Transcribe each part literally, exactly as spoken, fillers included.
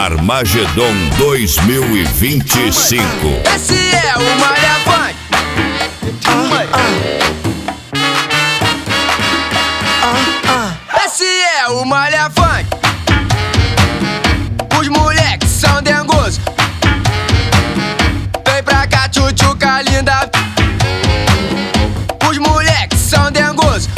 Armagedon dois mil e vinte e cinco. Esse é o Malha Funk. Esse é o Malha Funk. Os moleques são dengosos. Vem pra cá, tchutchuca linda. Os moleques são dengosos.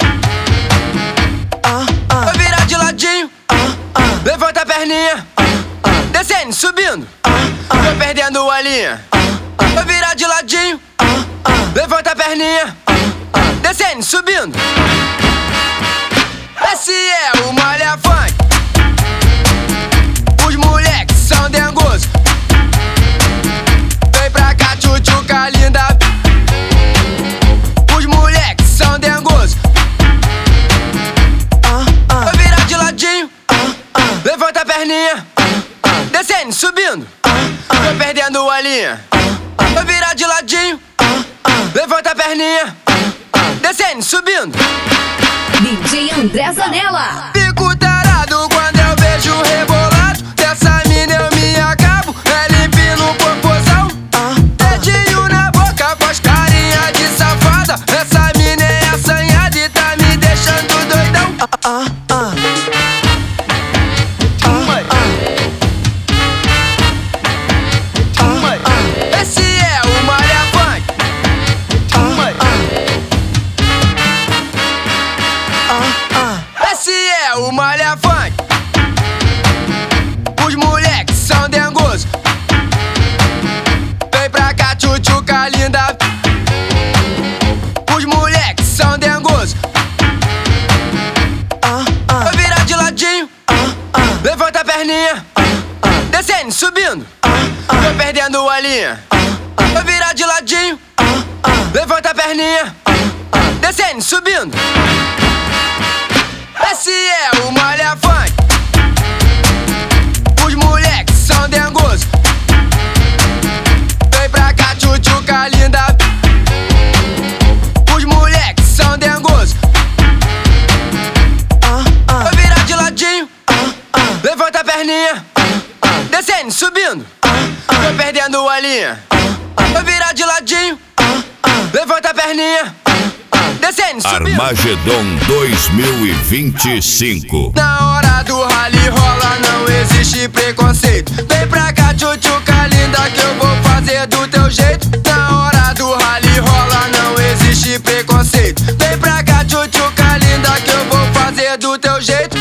Vai virar de ladinho. Levanta a perninha. Descendo, subindo. Tô perdendo a linha. Vai virar de ladinho. Levanta a perninha. Descendo, subindo. Esse é o Malha Funk. Os moleques são dengosos. Vem pra cá, tchutchuca linda. Os moleques são dengosos. Vai virar de ladinho. Levanta a perninha. Descendo, subindo. Tô perdendo a linha. Vai virar de ladinho. Levanta a perninha. Descendo, subindo. D J André Zanella. Fico tarado quando eu vejo o rebolado dessa mina, eu me acabo. É limpinho no popozão. Dedinho na boca, faz carinha de safada. Essa mina é assanhada e tá me deixando doidão. Esse é o Malha Funk. Esse é o Malha Funk. Os moleques são dengosos. Vem pra cá, tchutchuca linda. Os moleques são dengosos. Vai virar de ladinho. Levanta a perninha. Descendo, subindo. Tô perdendo a linha. Vai virar de ladinho. Levanta a perninha. Descendo, subindo. Esse é o Malha Funk. Os moleques são dengosos. Vem pra cá, tchutchuca linda. Os moleques são dengosos. Vai virar de ladinho. Levanta a perninha. Descendo, subindo. Tô perdendo a linha. Vai virar de ladinho. Levanta a perninha. Descendo, subindo. Armagedon dois mil e vinte e cinco. Na hora do rally rola, não existe preconceito. Vem pra cá, tchutchuca linda, que eu vou fazer do teu jeito. Na hora do rally rola, não existe preconceito. Vem pra cá, tchutchuca linda, que eu vou fazer do teu jeito.